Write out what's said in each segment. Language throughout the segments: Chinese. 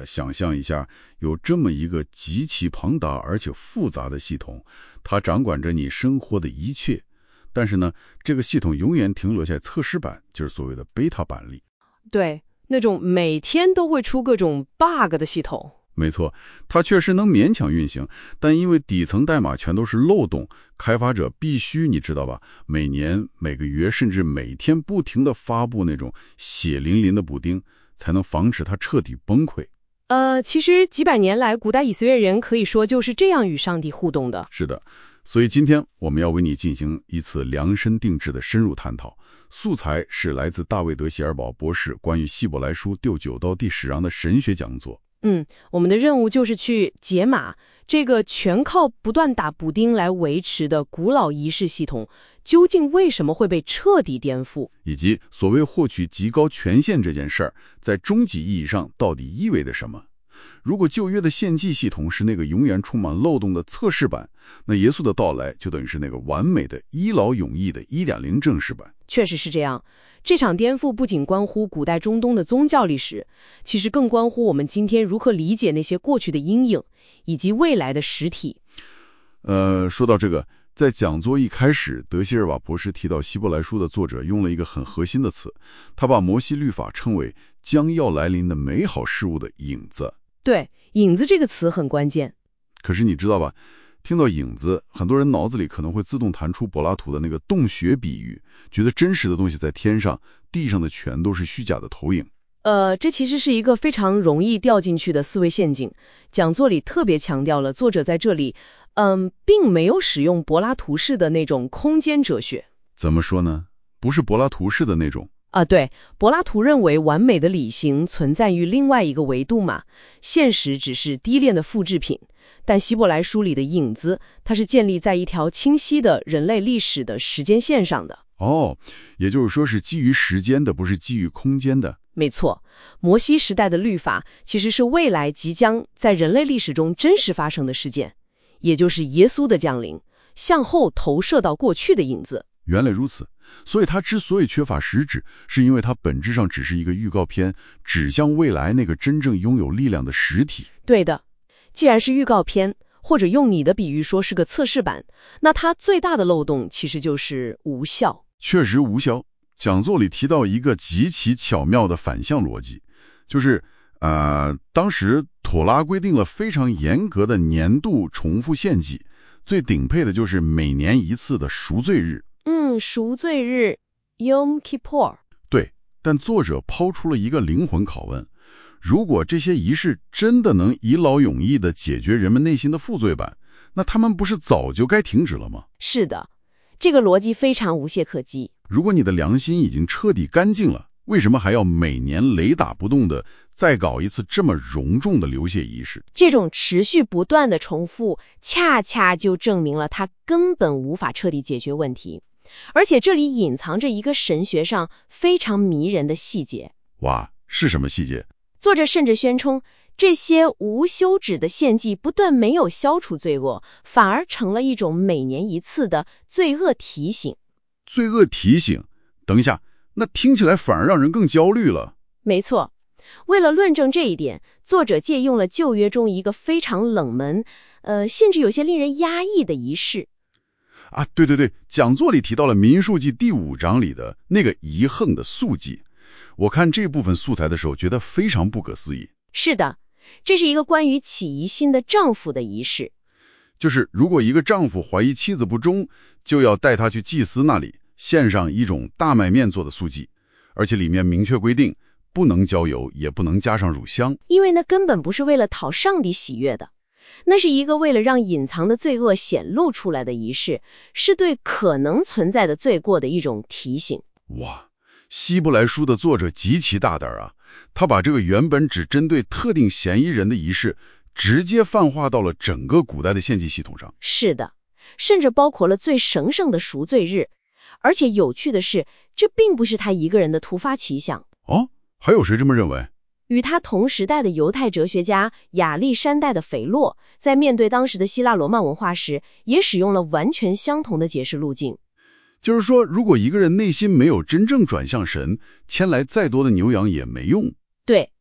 想象一下，有这么一个极其庞大而且复杂的系统，它掌管着你生活的一切。但是呢，这个系统永远停留在测试版，就是所谓的 beta 版里。 对，那种每天都会出各种 bug 的系统。 没错，它确实能勉强运行，但因为底层代码全都是漏洞，开发者必须，你知道吧，每年、每个月甚至每天不停地发布那种血淋淋的补丁，才能防止它彻底崩溃。 其实几百年来，古代以色列人可以说就是这样与上帝互动的。 是的，所以今天我们要为你进行一次量身定制的深入探讨。素材是来自大卫·德希尔堡博士关于希伯来书第9到第10章的神学讲座。 我们的任务就是去解码这个全靠不断打补丁来维持的古老仪式系统，究竟为什么会被彻底颠覆， 以及所谓获取极高权限这件事儿，在终极意义上到底意味着什么？如果旧约的献祭系统是那个永远充满漏洞的测试版，那耶稣的到来就等于是那个完美的一劳永逸的 1.0 正式版。 确实是这样。这场颠覆不仅关乎古代中东的宗教历史，其实更关乎我们今天如何理解那些过去的阴影，以及未来的实体。 说到这个，在讲座一开始，德希尔瓦博士提到希伯来书的作者用了一个很核心的词，他把摩西律法称为将要来临的美好事物的影子。 对，影子这个词很关键。 可是你知道吧，听到影子，很多人脑子里可能会自动弹出柏拉图的那个洞穴比喻，觉得真实的东西在天上，地上的全都是虚假的投影。 这其实是一个非常容易掉进去的思维陷阱。讲座里特别强调了，作者在这里并没有使用柏拉图式的那种空间哲学。 怎么说呢？不是柏拉图式的那种。 对，柏拉图认为完美的理性存在于另外一个维度嘛，现实只是低劣的复制品。但希伯来书里的影子，它是建立在一条清晰的人类历史的时间线上的。 也就是说是基于时间的，不是基于空间的。 没错，摩西时代的律法其实是未来即将在人类历史中真实发生的事件，也就是耶稣的降临，向后投射到过去的影子。 原来如此，所以它之所以缺乏实质，是因为它本质上只是一个预告片，指向未来那个真正拥有力量的实体。 对的，既然是预告片，或者用你的比喻说是个测试版，那它最大的漏洞其实就是无效。 确实无效。讲座里提到一个极其巧妙的反向逻辑，就是当时妥拉规定了非常严格的年度重复献祭，最顶配的就是每年一次的赎罪日。 赎罪日 Yom Kippur。 对，但作者抛出了一个灵魂拷问，如果这些仪式真的能一劳永逸地解决人们内心的负罪感，那他们不是早就该停止了吗？ 是的，这个逻辑非常无懈可击。 如果你的良心已经彻底干净了，为什么还要每年雷打不动地再搞一次这么隆重的流血仪式？ 这种持续不断的重复，恰恰就证明了它根本无法彻底解决问题。而且这里隐藏着一个神学上非常迷人的细节。 哇，是什么细节？ 作者甚至宣称，这些无休止的献祭不但没有消除罪恶，反而成了一种每年一次的罪恶提醒。 罪恶提醒？等一下，那听起来反而让人更焦虑了。 没错，为了论证这一点，作者借用了旧约中一个非常冷门，甚至有些令人压抑的仪式。 对，讲座里提到了民数记第5章里的那个遗恨的素祭。我看这部分素材的时候觉得非常不可思议。 是的，这是一个关于起疑心的丈夫的仪式。 就是如果一个丈夫怀疑妻子不忠，就要带她去祭司那里献上一种大麦面做的素祭，而且里面明确规定不能浇油，也不能加上乳香， 因为那根本不是为了讨上帝喜悦的，那是一个为了让隐藏的罪恶显露出来的仪式，是对可能存在的罪过的一种提醒。 哇，希伯来书的作者极其大胆啊，他把这个原本只针对特定嫌疑人的仪式直接泛化到了整个古代的献祭系统上。 是的，甚至包括了最神圣的赎罪日。而且有趣的是，这并不是他一个人的突发奇想。 还有谁这么认为？ 与他同时代的犹太哲学家亚历山大的斐洛，在面对当时的希腊罗曼文化时，也使用了完全相同的解释路径。 就是说，如果一个人内心没有真正转向神，牵来再多的牛羊也没用。 对，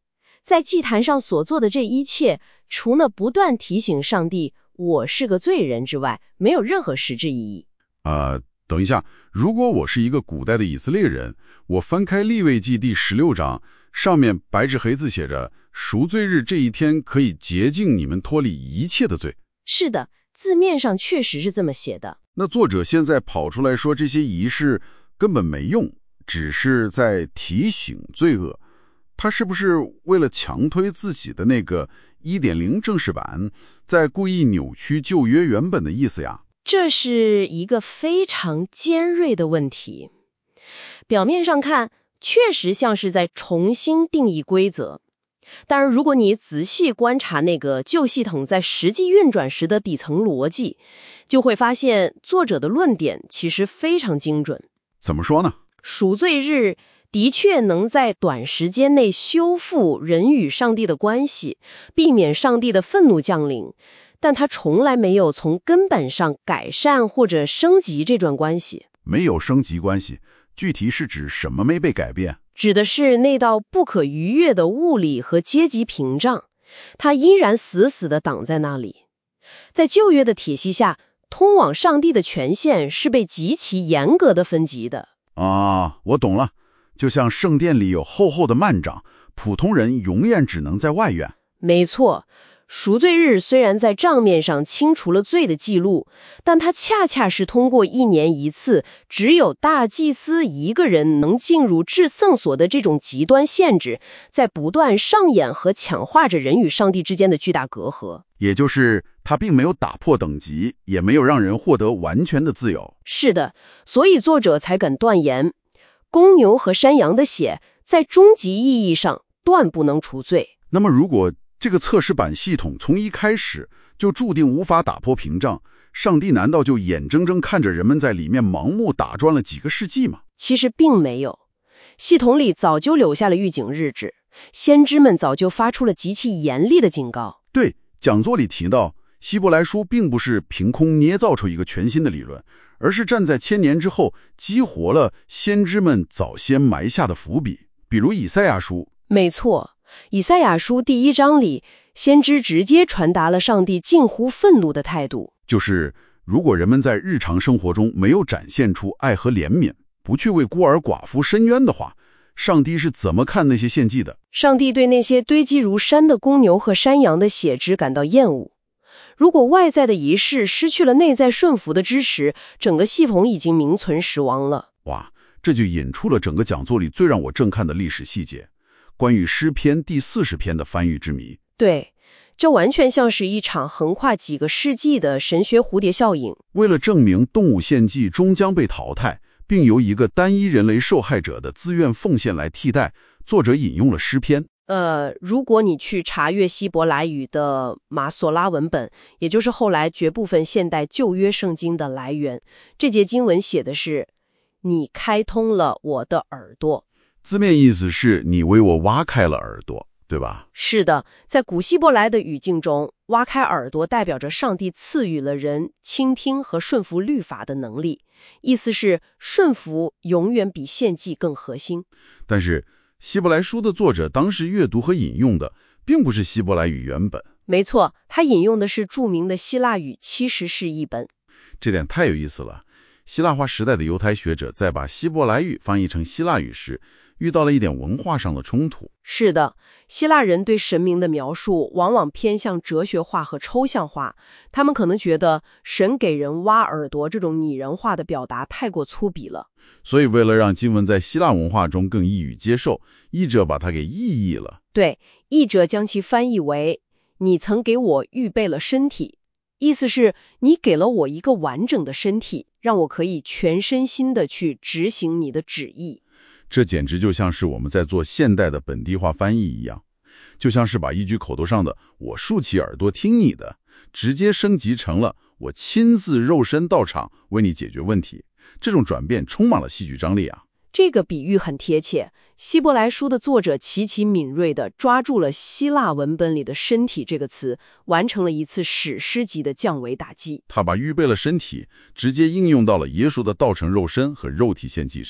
在祭坛上所做的这一切，除了不断提醒上帝我是个罪人之外，没有任何实质意义。 等一下，如果我是一个古代的以色列人，我翻开利未记第16章，上面白纸黑字写着赎罪日这一天可以洁净你们脱离一切的罪。 是的，字面上确实是这么写的。 那作者现在跑出来说这些仪式根本没用，只是在提醒罪恶，他是不是为了强推自己的那个 1.0 正式版，在故意扭曲旧约原本的意思呀？ 这是一个非常尖锐的问题。表面上看，确实像是在重新定义规则。当然，如果你仔细观察那个旧系统在实际运转时的底层逻辑，就会发现作者的论点其实非常精准。 怎么说呢？ 赎罪日的确能在短时间内修复人与上帝的关系，避免上帝的愤怒降临，但它从来没有从根本上改善或者升级这段关系。 没有升级关系，具体是指什么没被改变？ 指的是那道不可逾越的物理和阶级屏障，它依然死死地挡在那里。在旧约的体系下，通往上帝的权限是被极其严格的分级的。 我懂了，就像圣殿里有厚厚的幔帐，普通人永远只能在外院。 没错，赎罪日虽然在账面上清除了罪的记录，但它恰恰是通过1年一次，只有大祭司一个人能进入至圣所的这种极端限制，在不断上演和强化着人与上帝之间的巨大隔阂。 也就是他并没有打破等级，也没有让人获得完全的自由。 是的，所以作者才敢断言，公牛和山羊的血在终极意义上断不能除罪。 那么如果这个测试版系统从一开始就注定无法打破屏障，上帝难道就眼睁睁看着人们在里面盲目打转了几个世纪吗？ 其实并没有，系统里早就留下了预警日志，先知们早就发出了极其严厉的警告。 对，讲座里提到，希伯来书并不是凭空捏造出一个全新的理论，而是站在1000年之后，激活了先知们早先埋下的伏笔，比如以赛亚书。 没错，以赛亚书第1章里，先知直接传达了上帝近乎愤怒的态度， 就是如果人们在日常生活中没有展现出爱和怜悯，不去为孤儿寡妇伸冤的话，上帝是怎么看那些献祭的？ 上帝对那些堆积如山的公牛和山羊的血汁感到厌恶。如果外在的仪式失去了内在顺服的支持，整个系统已经名存实亡了。 哇，这就引出了整个讲座里最让我震撼的历史细节，关于诗篇第40篇的翻译之谜。 对，这完全像是一场横跨几个世纪的神学蝴蝶效应。 为了证明动物献祭终将被淘汰，并由一个单一人类受害者的自愿奉献来替代，作者引用了诗篇。 如果你去查阅希伯来语的马索拉文本，也就是后来绝部分现代旧约圣经的来源，这节经文写的是你开通了我的耳朵， 字面意思是你为我挖开了耳朵，对吧？ 是的，在古希伯来的语境中，挖开耳朵代表着上帝赐予了人倾听和顺服律法的能力，意思是顺服永远比献祭更核心。 但是希伯来书的作者当时阅读和引用的并不是希伯来语原本。 没错，他引用的是著名的希腊语70世译本。 这点太有意思了。希腊化时代的犹太学者在把希伯来语翻译成希腊语时，遇到了一点文化上的冲突。 是的，希腊人对神明的描述往往偏向哲学化和抽象化，他们可能觉得神给人挖耳朵这种拟人化的表达太过粗鄙了。 所以为了让经文在希腊文化中更易于接受，译者把它给意译了。 对，译者将其翻译为你曾给我预备了身体，意思是你给了我一个完整的身体，让我可以全身心地去执行你的旨意。 这简直就像是我们在做现代的本地化翻译一样，就像是把一句口头上的我竖起耳朵听你的，直接升级成了我亲自肉身到场为你解决问题。这种转变充满了戏剧张力啊！ 这个比喻很贴切，希伯来书的作者极其敏锐地抓住了希腊文本里的身体这个词，完成了一次史诗级的降维打击。 他把预备了身体直接应用到了耶稣的道成肉身和肉体献祭上，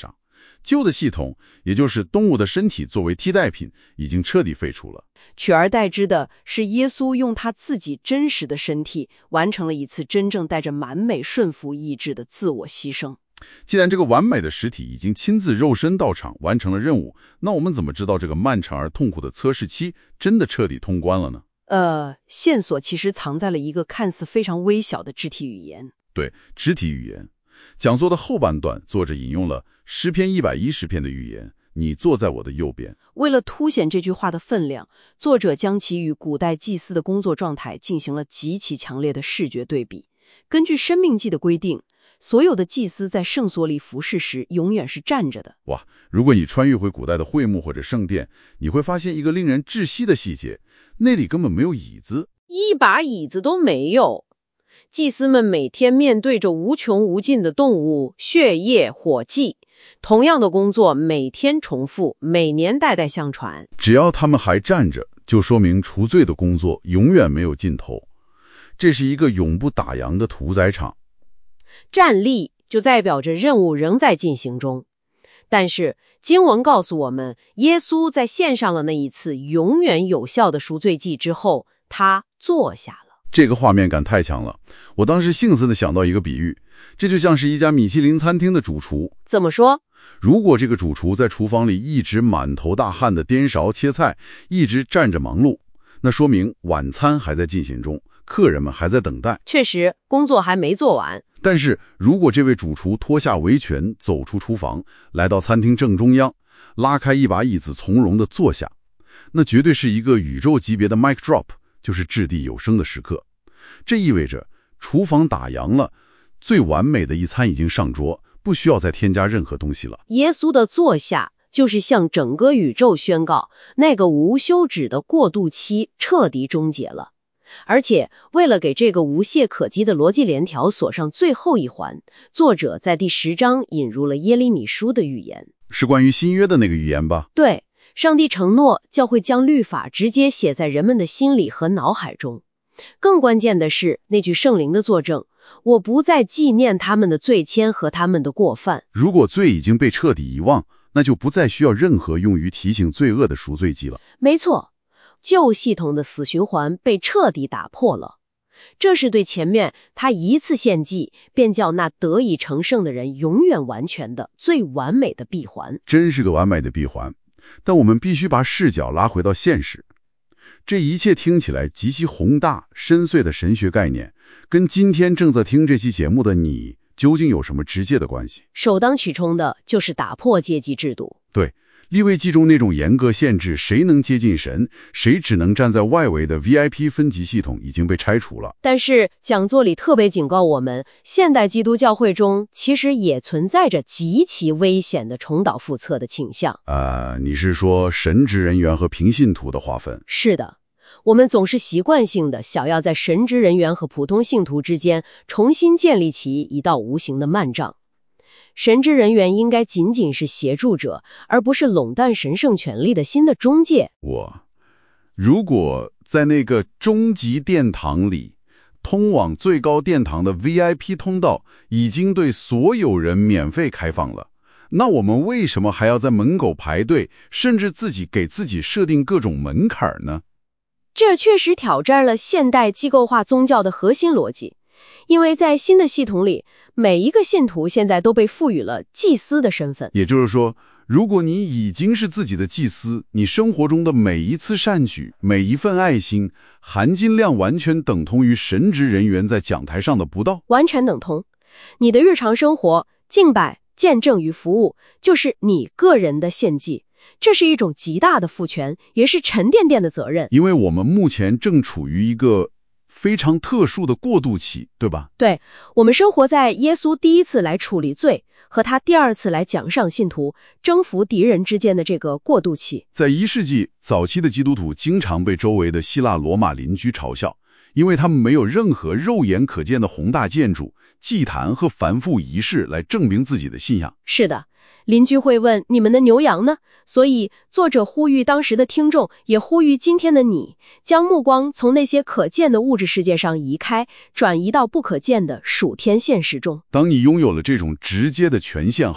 旧的系统，也就是动物的身体作为替代品，已经彻底废除了。 取而代之的是耶稣用他自己真实的身体，完成了一次真正带着完美顺服意志的自我牺牲。 既然这个完美的实体已经亲自肉身到场完成了任务，那我们怎么知道这个漫长而痛苦的测试期真的彻底通关了呢？ 线索其实藏在了一个看似非常微小的肢体语言。 对，肢体语言。讲座的后半段，作者引用了诗篇110篇的语言，你坐在我的右边。 为了凸显这句话的分量，作者将其与古代祭司的工作状态进行了极其强烈的视觉对比。根据申命记的规定，所有的祭司在圣所里服侍时永远是站着的。 哇，如果你穿越回古代的会幕或者圣殿，你会发现一个令人窒息的细节，那里根本没有椅子， 一把椅子都没有。祭司们每天面对着无穷无尽的动物、血液、火祭，同样的工作每天重复，每年代代相传。 只要他们还站着，就说明除罪的工作永远没有尽头。这是一个永不打烊的屠宰场。 站立就代表着任务仍在进行中。但是经文告诉我们，耶稣在献上了那一次永远有效的赎罪祭之后，他坐下了。 这个画面感太强了，我当时兴奋地想到一个比喻，这就像是一家米其林餐厅的主厨。 怎么说？ 如果这个主厨在厨房里一直满头大汗地颠勺切菜，一直站着忙碌，那说明晚餐还在进行中，客人们还在等待。 确实，工作还没做完。 但是如果这位主厨脱下围裙，走出厨房，来到餐厅正中央，拉开一把椅子从容地坐下，那绝对是一个宇宙级别的 mic drop， 就是掷地有声的时刻。这意味着厨房打烊了，最完美的一餐已经上桌，不需要再添加任何东西了。 耶稣的坐下就是向整个宇宙宣告，那个无休止的过渡期彻底终结了。而且为了给这个无懈可击的逻辑链条锁上最后一环，作者在第10章引入了耶利米书的预言。 是关于新约的那个预言吧？ 对，上帝承诺教会将律法直接写在人们的心里和脑海中。更关键的是那句圣灵的作证，我不再纪念他们的罪愆和他们的过犯。 如果罪已经被彻底遗忘，那就不再需要任何用于提醒罪恶的赎罪祭了。 没错，旧系统的死循环被彻底打破了。这是对前面他一次献祭便叫那得以成圣的人永远完全的最完美的闭环。 真是个完美的闭环。但我们必须把视角拉回到现实。这一切听起来极其宏大深邃的神学概念，跟今天正在听这期节目的你究竟有什么直接的关系？ 首当其冲的就是打破阶级制度。 对，利未记中那种严格限制谁能接近神，谁只能站在外围的 VIP 分级系统已经被拆除了。 但是讲座里特别警告我们，现代基督教会中其实也存在着极其危险的重蹈覆辙的倾向。 你是说神职人员和平信徒的划分？ 是的，我们总是习惯性的想要在神职人员和普通信徒之间重新建立起一道无形的幔障。神职人员应该仅仅是协助者，而不是垄断神圣权力的新的中介。 如果在那个终极殿堂里，通往最高殿堂的 VIP 通道已经对所有人免费开放了，那我们为什么还要在门口排队，甚至自己给自己设定各种门槛呢？ 这确实挑战了现代机构化宗教的核心逻辑。因为在新的系统里，每一个信徒现在都被赋予了祭司的身份。 也就是说，如果你已经是自己的祭司，你生活中的每一次善举，每一份爱心，含金量完全等同于神职人员在讲台上的布道。 完全等同。你的日常生活、敬拜、见证与服务，就是你个人的献祭。这是一种极大的赋权，也是沉甸甸的责任。 因为我们目前正处于一个非常特殊的过渡期，对吧？ 对，我们生活在耶稣第一次来处理罪和他第二次来奖赏信徒、征服敌人之间的这个过渡期。 在1世纪早期的基督徒经常被周围的希腊罗马邻居嘲笑，因为他们没有任何肉眼可见的宏大建筑、祭坛和繁复仪式来证明自己的信仰。 是的，邻居会问你们的牛羊呢？所以作者呼吁当时的听众，也呼吁今天的你，将目光从那些可见的物质世界上移开，转移到不可见的属天现实中。 当你拥有了这种直接的权限后，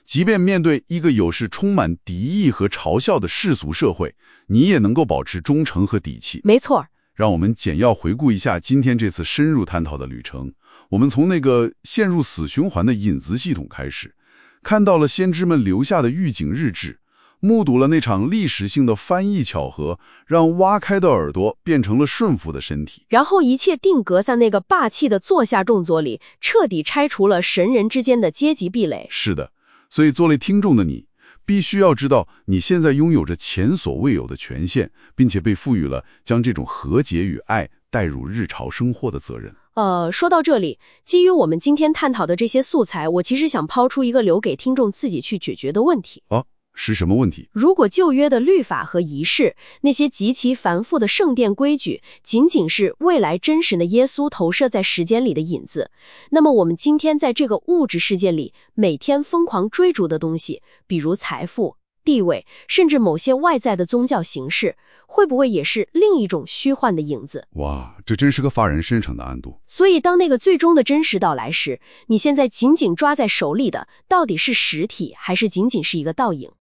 即便面对一个有时充满敌意和嘲笑的世俗社会，你也能够保持忠诚和底气。 没错。 让我们简要回顾一下今天这次深入探讨的旅程。我们从那个陷入死循环的引子系统开始，看到了先知们留下的预警日志，目睹了那场历史性的翻译巧合，让挖开的耳朵变成了顺服的身体。 然后一切定格在那个霸气的坐下动作里，彻底拆除了神人之间的阶级壁垒。 是的，所以作为听众的你，必须要知道你现在拥有着前所未有的权限，并且被赋予了将这种和解与爱带入日常生活的责任。 说到这里，基于我们今天探讨的这些素材，我其实想抛出一个留给听众自己去解决的问题。 是什么问题？ 如果旧约的律法和仪式，那些极其繁复的圣殿规矩，仅仅是未来真实的耶稣投射在时间里的影子，那么我们今天在这个物质世界里每天疯狂追逐的东西，比如财富、地位，甚至某些外在的宗教形式，会不会也是另一种虚幻的影子？ 哇，这真是个发人深省的暗度。 所以当那个最终的真实到来时，你现在紧紧抓在手里的，到底是实体，还是仅仅是一个倒影？